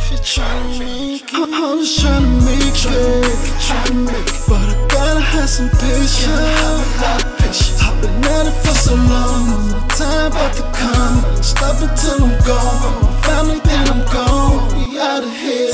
If you're tryna make it, I'm just tryna make it, but I gotta have some patience. I've been at it for so long, my time about to come. Stop until I'm gone, my family then I'm gone. We outta here.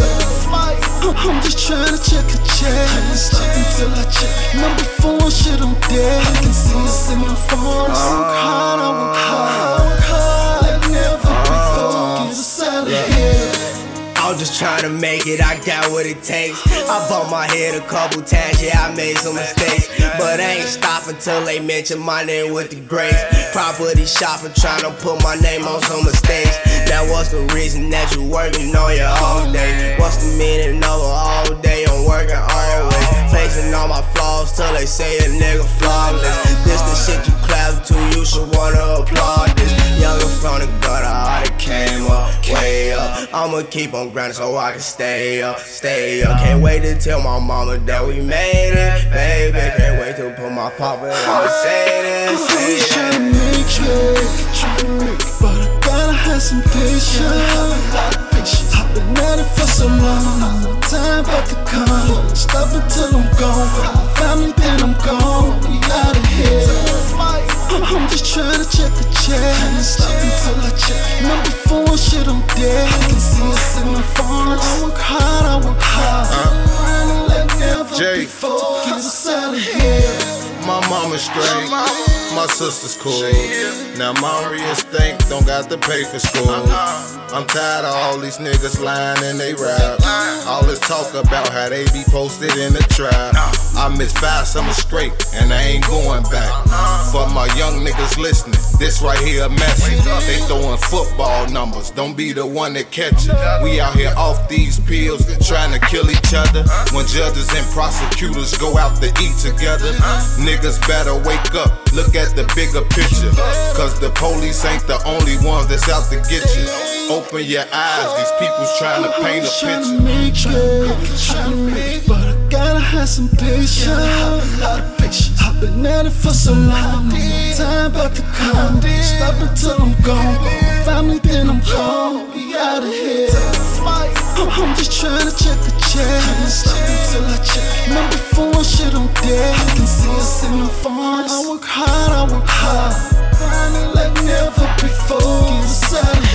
I'm just tryna check a check. Stop until I check number 4, shit I'm dead. I can see us in the phone. I work hard, I work hard, like never before. Get us out of here. I'm just tryna make it, I got what it takes. I bumped my head a couple times, yeah, I made some mistakes, but I ain't stopping till they mention my name with the grace. Property shopping, tryna put my name on some mistakes. Now what's the reason that you working on your whole day? What's the meaning of a all day? I'm working always, facing all my flaws till they say a nigga flawless. This the shit you clap to, you should wanna applaud this. Younger from the gutter, I done came up, way up. I'ma keep on grinding so I can stay up. Can't wait to tell my mama that we made it, baby. Can't wait to put my papa in the Mercedes. I'm just tryna make it, but I gotta have some patience. I've been at it for so long, my time about to come. Stop until I'm gone, my family then I'm gone. We outta here. I'm just tryna check a check. Stop until I check number 4, shit I'm dead. I can see us in the phone. I work hard, grinding like never before. Get us out of here. My mama's straight, my sister's cool. Now Maria Stink don't got to pay for school. I'm tired of all these niggas lying in they rap. All this talk about how they be posted in the trap. I missed 5 summers straight and I ain't going back. For my young niggas listening, this right here a message. They throwing football numbers, don't be the one that catch it. We out here off these pills, trying to kill each other. When judges and prosecutors go out to eat together, niggas better wake up, look at the bigger picture. Cause the police ain't the only ones that's out to get you. Open your eyes, these people's trying to paint a picture. Tryna make it, but I gotta have some patience. I've been at it for so long, my time about to come. Stop until I'm gone, my family then I'm gone. We outta here. I'm just tryna check a check. Stop until I check number 4, shit I'm dead. I can see us in the phone. I work hard, grinding like never before. Get us out of here.